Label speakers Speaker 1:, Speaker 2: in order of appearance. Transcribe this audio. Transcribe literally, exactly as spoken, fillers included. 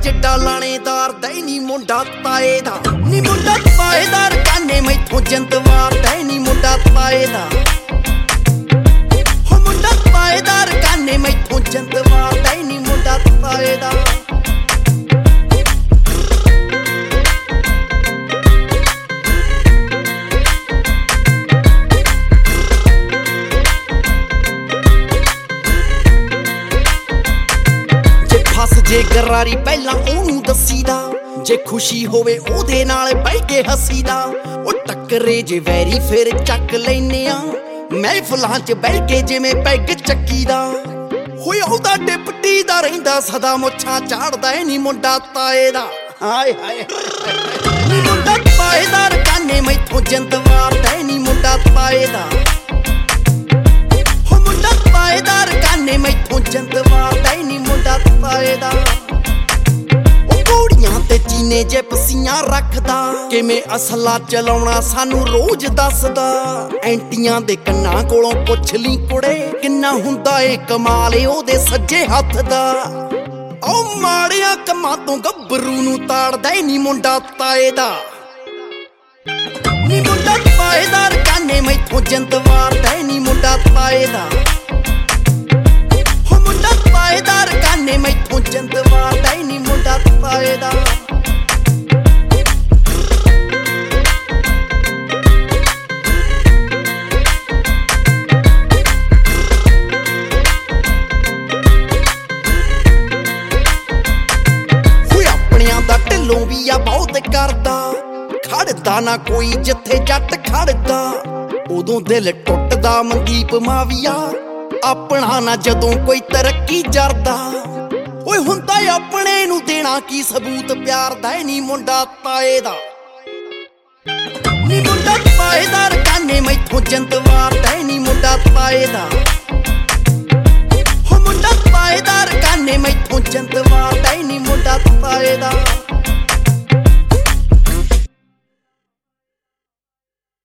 Speaker 1: जिड्डा लाणेदार दा नी मुंडा ताए दा नी मुंडा ताएदार काने मैथों जिंद वारदा नी मुंडा ताए दा हो मुंडा ताएदार काने मैथों जिंद वारदा नी मुंडा ताए दा जे गरारी पहला ओनू दसीदा जे खुशी होवे ओदे नाल बैठ के हसीदा ओ टक्करे जे वैरी फिर चक लैने आ महफिलां च बैठ के जिवें पैग चक्कीदा होए ओदा डिप्टी दा रहिंदा सदा मुछां झाड़दा नी मुंडा ताए दा हाय हाय नी मुंडा ताएदार काने मैथों जिंद वारदा नी मुंडा ताए दा हो मुंडा ताएदार काने मैथों जिंद वारदा नी मुंडा ताए दा ते चीने जे पसीना रखदा किवें असला चलाउणा सानू रोज दसदा एंटियां दे कन्नां कोलों पुछ ली कुड़े किन्ना हुंदा ए कमाल ए ओदे सज्जे हत्थ दा ओ माड़ियां कम्मां तों गब्बरू नूं ताड़दा नी मुंडा ताए दा नी मुंडा ताएदार काने मैथों जिंद वारदा नी मुंडा ताए दा हो मुंडा ताएदार काने मैथों जिंद वारदा नी मुंडा ताए दा ढिलों भी आ बहुत करदा खड़दा ना कोई जिथे जट खड़दा उदों दिल टुटदा मनदीप माविया अपना ना जदों कोई तरक्की जरदा ओए हुंदा अपने नूं देना की सबूत प्यार दा नी मुंडा ताए दा नी मुंडा ताएदार काने मैथों जिंद वारदा नी मुंडा ताए दा हो मुंडा ताएदार काने मैथों जिंद वारदा नी मुंडा ताए दा।